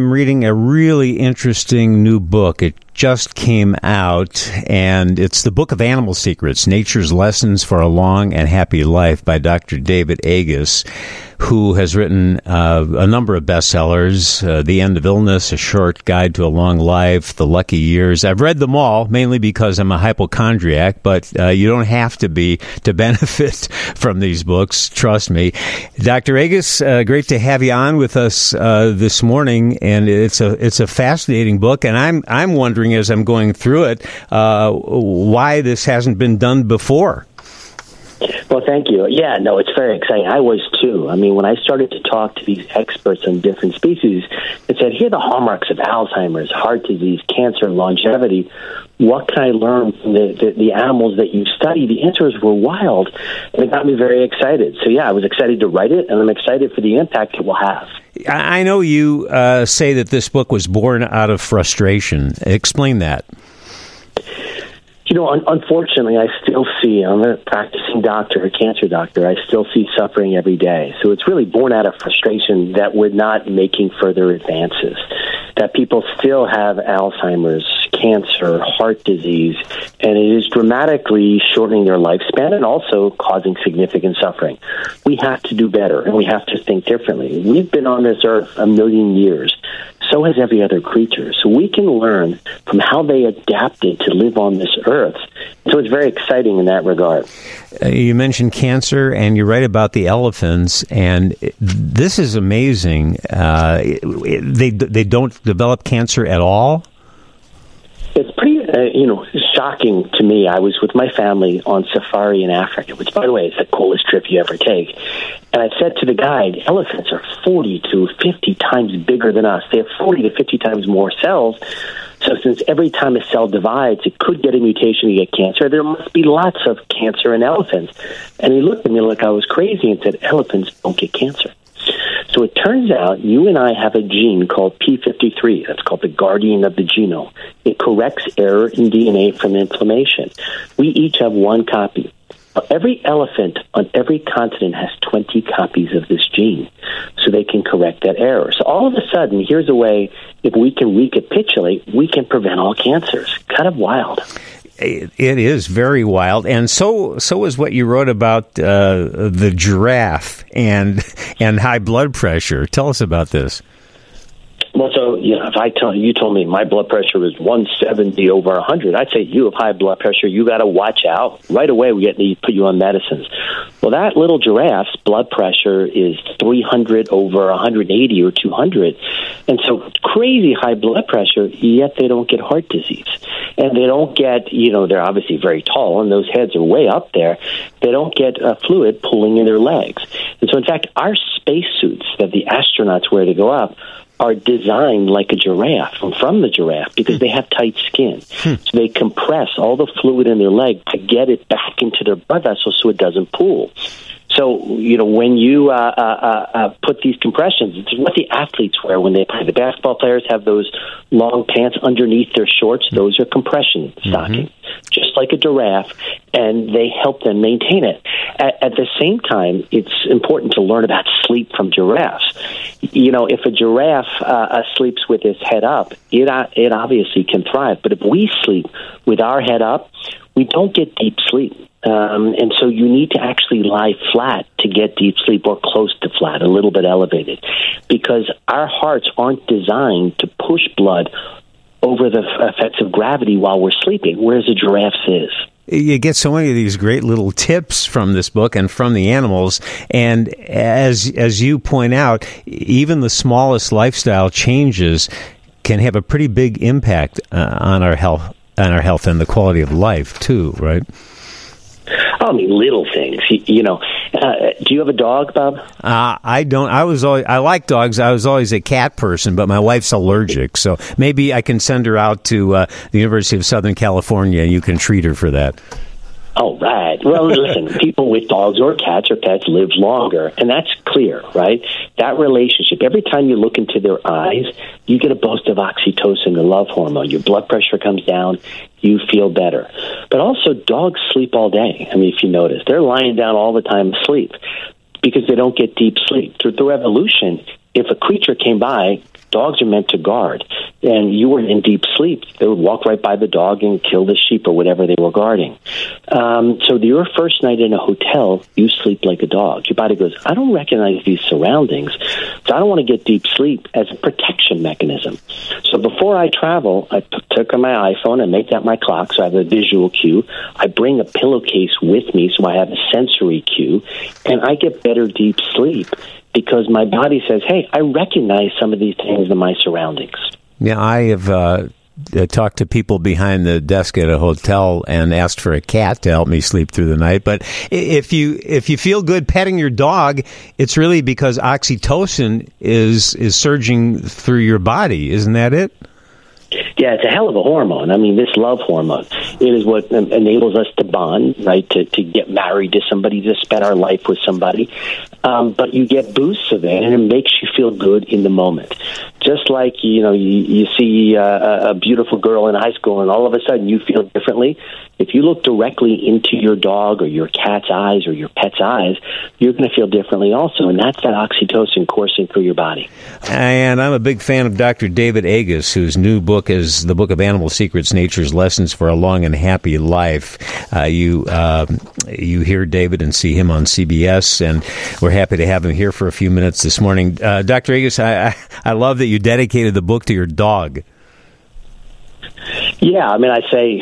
am reading a really interesting new book. It just came out, and it's the Book of Animal Secrets, Nature's Lessons for a Long and Happy Life by Dr. David Agus, who has written a number of bestsellers, The End of Illness, A Short Guide to a Long Life, The Lucky Years. I've read them all, mainly because I'm a hypochondriac, but you don't have to be to benefit from these books, trust me. Dr. Agus, great to have you on with us this morning, and it's a fascinating book, and I'm wondering as I'm going through it why this hasn't been done before. Well, thank you. Yeah, no, it's very exciting. I was too. I mean, when I started to talk to these experts on different species and said, here are the hallmarks of Alzheimer's, heart disease, cancer, longevity, what can I learn from the animals that you study? The answers were wild, and it got me very excited. So, yeah, I was excited to write it, and I'm excited for the impact it will have. I know you say that this book was born out of frustration. Explain that. You know, unfortunately, I still see, I'm a practicing doctor, a cancer doctor, I still see suffering every day. So it's really born out of frustration that we're not making further advances, that people still have Alzheimer's, cancer, heart disease, and it is dramatically shortening their lifespan and also causing significant suffering. We have to do better, and we have to think differently. We've been on this earth 1 million years. So has every other creature. So we can learn from how they adapted to live on this earth. So it's very exciting in that regard. You mentioned cancer, and you write about the elephants, and this is amazing. They don't develop cancer at all? It's pretty, shocking to me. I was with my family on safari in Africa, which, by the way, is the coolest trip you ever take. And I said to the guide, elephants are 40 to 50 times bigger than us. They have 40 to 50 times more cells. So since every time a cell divides, it could get a mutation to get cancer, there must be lots of cancer in elephants. And he looked at me like I was crazy and said, elephants don't get cancer. So it turns out you and I have a gene called P53. That's called the guardian of the genome. It corrects error in DNA from inflammation. We each have one copy. Every elephant on every continent has 20 copies of this gene, so they can correct that error. So all of a sudden, here's a way, if we can recapitulate, we can prevent all cancers. Kind of wild. It is very wild, and so is what you wrote about the giraffe and high blood pressure. Tell us about this. Well, so if you told me my blood pressure was 170 over 100, I'd say you have high blood pressure. You got to watch out right away. We need to put you on medicines. Well, that little giraffe's blood pressure is 300 over 180 or 200, and so crazy high blood pressure. Yet they don't get heart disease, and they don't get they're obviously very tall, and those heads are way up there. They don't get fluid pulling in their legs, and so in fact, our spacesuits that the astronauts wear to go up are designed like a giraffe, from the giraffe, because they have tight skin. So they compress all the fluid in their leg to get it back into their blood vessels so it doesn't pool. So, when you put these compressions, it's what the athletes wear when they play. The basketball players have those long pants underneath their shorts. Those are compression stockings, just like a giraffe, and they help them maintain it. At the same time, it's important to learn about sleep from giraffes. If a giraffe sleeps with his head up, it obviously can thrive. But if we sleep with our head up, we don't get deep sleep. And so you need to actually lie flat to get deep sleep, or close to flat, a little bit elevated, because our hearts aren't designed to push blood over the effects of gravity while we're sleeping, whereas a giraffe's is. You get so many of these great little tips from this book and from the animals, and as you point out, even the smallest lifestyle changes can have a pretty big impact on our health and the quality of life too, right? I mean, little things. Do you have a dog, Bob? I don't. I like dogs. I was always a cat person, but my wife's allergic, so maybe I can send her out to the University of Southern California, and you can treat her for that. Oh, right. Well, listen, people with dogs or cats or pets live longer, and that's clear, right? That relationship, every time you look into their eyes, you get a boost of oxytocin, the love hormone. Your blood pressure comes down, you feel better. But also, dogs sleep all day. I mean, if you notice, they're lying down all the time asleep because they don't get deep sleep. Through evolution, if a creature came by, Dogs are meant to guard. And you were in deep sleep, they would walk right by the dog and kill the sheep or whatever they were guarding. So your first night in a hotel, you sleep like a dog. Your body goes, I don't recognize these surroundings, so I don't want to get deep sleep, as a protection mechanism. So before I travel, I took my iPhone and make that my clock, so I have a visual cue. I bring a pillowcase with me, so I have a sensory cue, and I get better deep sleep because my body says, hey, I recognize some of these things in my surroundings. Yeah, I have talked to people behind the desk at a hotel and asked for a cat to help me sleep through the night. But if you feel good petting your dog, it's really because oxytocin is surging through your body. Isn't that it? Yeah, it's a hell of a hormone. I mean, this love hormone, it is what enables us to bond, right, to get married to somebody, to spend our life with somebody. But you get boosts of it, and it makes you feel good in the moment. Just like, you see a beautiful girl in high school, and all of a sudden you feel differently. If you look directly into your dog or your cat's eyes or your pet's eyes, you're going to feel differently also, and that's that oxytocin coursing through your body. And I'm a big fan of Dr. David Agus, whose new book is The Book of Animal Secrets, Nature's Lessons for a Long and Happy Life. You hear David and see him on CBS, and we're happy to have him here for a few minutes this morning. Dr. Agus, I love that you dedicated the book to your dog. Yeah, I mean, I say,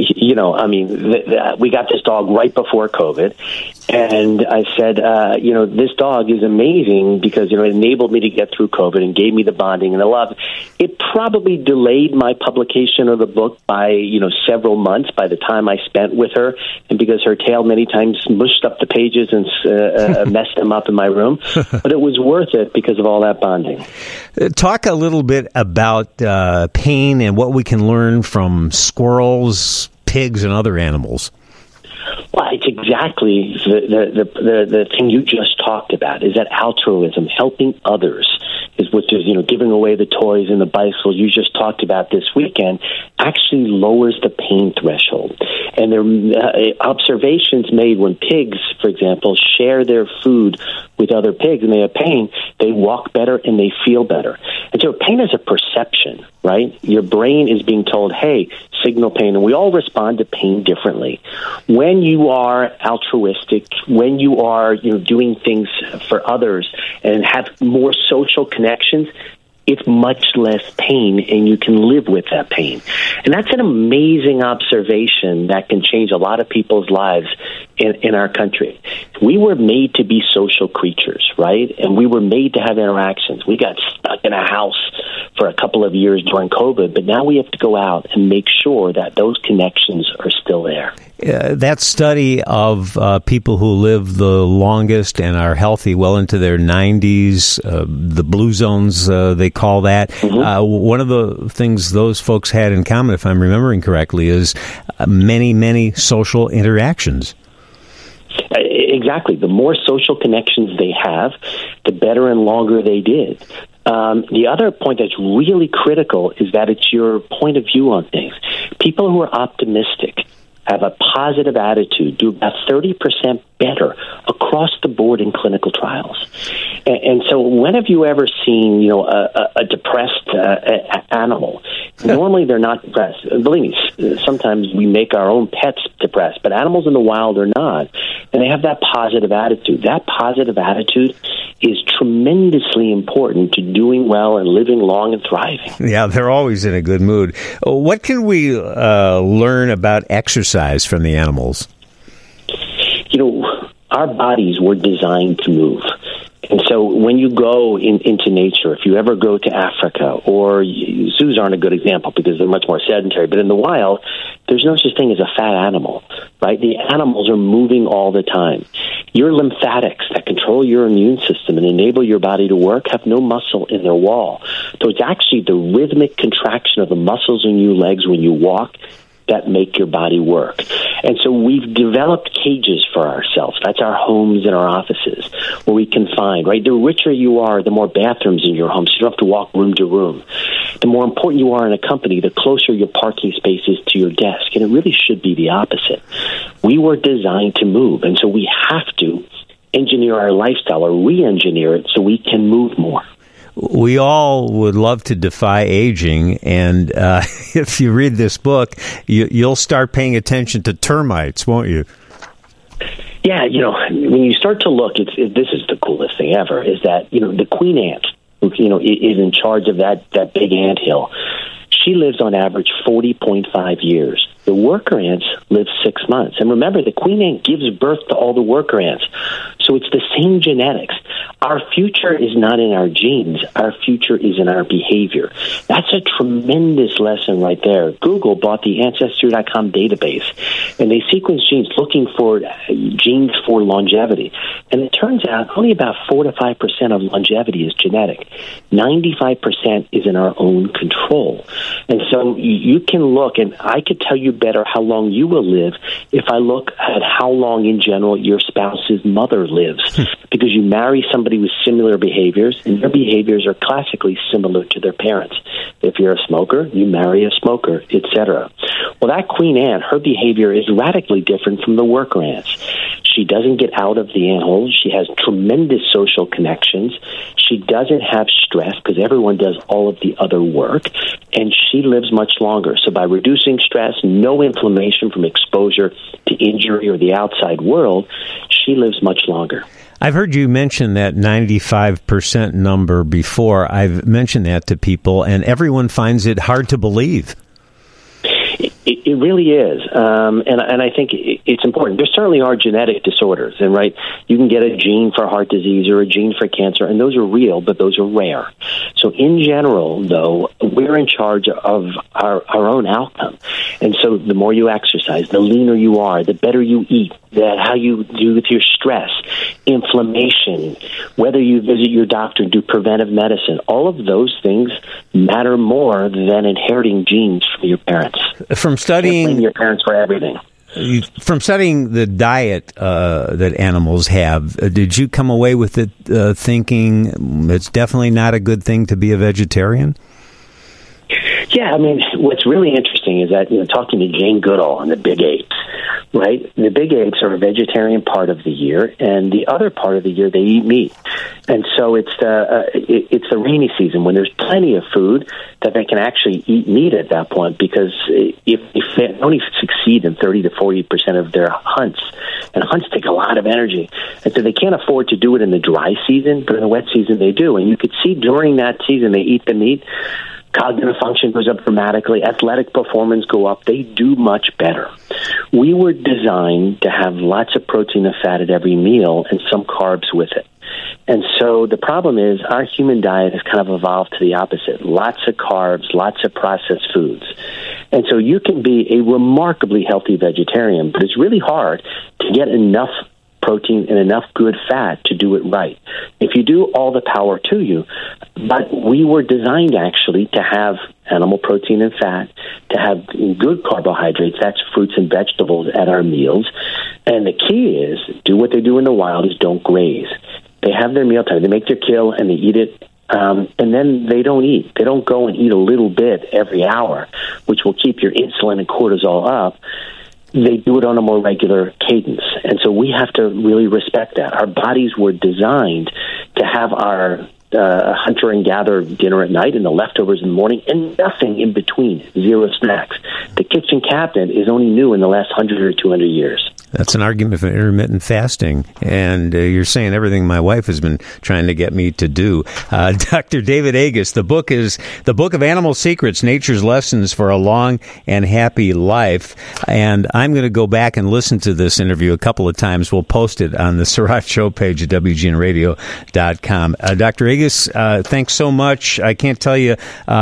we got this dog right before COVID, and I said, this dog is amazing because, it enabled me to get through COVID and gave me the bonding and the love. It probably delayed my publication of the book by, several months by the time I spent with her, and because her tail many times mushed up the pages and messed them up in my room, but it was worth it because of all that bonding. Talk a little bit about pain and what we can learn from squirrels, pigs, and other animals. Well, it's exactly the thing you just talked about, is that altruism, helping others, is what is, giving away the toys and the bicycles you just talked about this weekend, actually lowers the pain threshold. And there are observations made when pigs, for example, share their food with other pigs and they have pain, they walk better and they feel better. And so pain is a perception, right? Your brain is being told, hey, signal pain, and we all respond to pain differently. When you are altruistic, when you are doing things for others and have more social connections, it's much less pain, and you can live with that pain. And that's an amazing observation that can change a lot of people's lives in our country. We were made to be social creatures, right? And we were made to have interactions. We got stuck in a house for a couple of years during COVID, but now we have to go out and make sure that those connections are still there. That study of people who live the longest and are healthy well into their 90s, the blue zones, they call that. Mm-hmm. One of the things those folks had in common, if I'm remembering correctly, is many, many social interactions. Exactly. The more social connections they have, the better and longer they did. The other point that's really critical is that it's your point of view on things. People who are optimistic, have a positive attitude, do about 30% better across the board in clinical trials. And so when have you ever seen, a depressed animal? Normally they're not depressed. Believe me, sometimes we make our own pets depressed, but animals in the wild are not. And they have that positive attitude. That positive attitude is tremendously important to doing well and living long and thriving. Yeah, they're always in a good mood. What can we learn about exercise from the animals? Our bodies were designed to move. And so when you go into nature, if you ever go to Africa, or zoos aren't a good example because they're much more sedentary, but in the wild, there's no such thing as a fat animal, right? The animals are moving all the time. Your lymphatics that control your immune system and enable your body to work have no muscle in their wall. So it's actually the rhythmic contraction of the muscles in your legs when you walk that make your body work. And so we've developed cages for ourselves. That's our homes and our offices where we can find, right? The richer you are, the more bathrooms in your home, so you don't have to walk room to room. The more important you are in a company, the closer your parking space is to your desk. And it really should be the opposite. We were designed to move, and so we have to engineer our lifestyle or re-engineer it so we can move more. we all would love to defy aging, and if you read this book, you'll start paying attention to termites, won't you? Yeah, when you start to look, this is the coolest thing ever, is that, the queen ant, who, is in charge of that big anthill, she lives on average 40.5 years. The worker ants live 6 months. And remember, the queen ant gives birth to all the worker ants. So it's the same genetics. Our future is not in our genes. Our future is in our behavior. That's a tremendous lesson right there. Google bought the Ancestry.com database, and they sequenced genes looking for genes for longevity. And it turns out only about 4 to 5% of longevity is genetic. 95% is in our own control. And so you can look, and I could tell you better how long you will live if I look at how long in general your spouse's mother lives, because you marry somebody with similar behaviors, and their behaviors are classically similar to their parents. If you're a smoker, you marry a smoker, etc. Well, that queen ant, her behavior is radically different from the worker ants. She doesn't get out of the anthill. She has tremendous social connections. She doesn't have stress because everyone does all of the other work, and she lives much longer. So by reducing stress, no inflammation from exposure to injury or the outside world, she lives much longer. I've heard you mention that 95% number before. I've mentioned that to people, and everyone finds it hard to believe. It really is, and I think it's important. There certainly are genetic disorders, and you can get a gene for heart disease or a gene for cancer, and those are real, but those are rare. So in general, though, we're in charge of our own outcome. And so the more you exercise, the leaner you are, the better you eat, how you do with your stress, inflammation, whether you visit your doctor and do preventive medicine, all of those things matter more than inheriting genes from your parents. From studying, can't blame your parents for everything. From studying the diet that animals have, did you come away with it thinking it's definitely not a good thing to be a vegetarian? Yeah, what's really interesting is that, talking to Jane Goodall on the big apes, right? The big apes are a vegetarian part of the year, and the other part of the year they eat meat. And so it's the rainy season when there's plenty of food that they can actually eat meat at that point, because if they only succeed in 30 to 40% of their hunts, and hunts take a lot of energy, and so they can't afford to do it in the dry season, but in the wet season they do. And you could see during that season they eat the meat, cognitive function goes up dramatically, athletic performance go up, they do much better. We were designed to have lots of protein and fat at every meal and some carbs with it. And so the problem is our human diet has kind of evolved to the opposite. Lots of carbs, lots of processed foods. And so you can be a remarkably healthy vegetarian, but it's really hard to get enough protein and enough good fat to do it right. If you do, all the power to you. But we were designed actually to have animal protein and fat, to have good carbohydrates, that's fruits and vegetables at our meals. And the key is, do what they do in the wild, is don't graze. They have their mealtime, they make their kill and they eat it, and then they don't eat. They don't go and eat a little bit every hour, which will keep your insulin and cortisol up. They do it on a more regular cadence. And so we have to really respect that. Our bodies were designed to have our hunter and gatherer dinner at night and the leftovers in the morning and nothing in between, zero snacks. The kitchen cabinet is only new in the last 100 or 200 years. That's an argument for intermittent fasting, and you're saying everything my wife has been trying to get me to do. Dr. David Agus, the book is The Book of Animal Secrets, Nature's Lessons for a Long and Happy Life, and I'm going to go back and listen to this interview a couple of times. We'll post it on the Siraj Show page at WGNradio.com. Dr. Agus, thanks so much. I can't tell you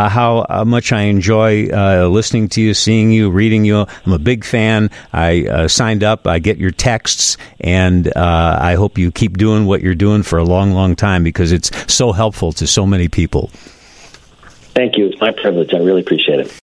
how much I enjoy listening to you, seeing you, reading you. I'm a big fan. I signed up. I get your texts, and I hope you keep doing what you're doing for a long, long time, because it's so helpful to so many people. Thank you. It's my privilege. I really appreciate it.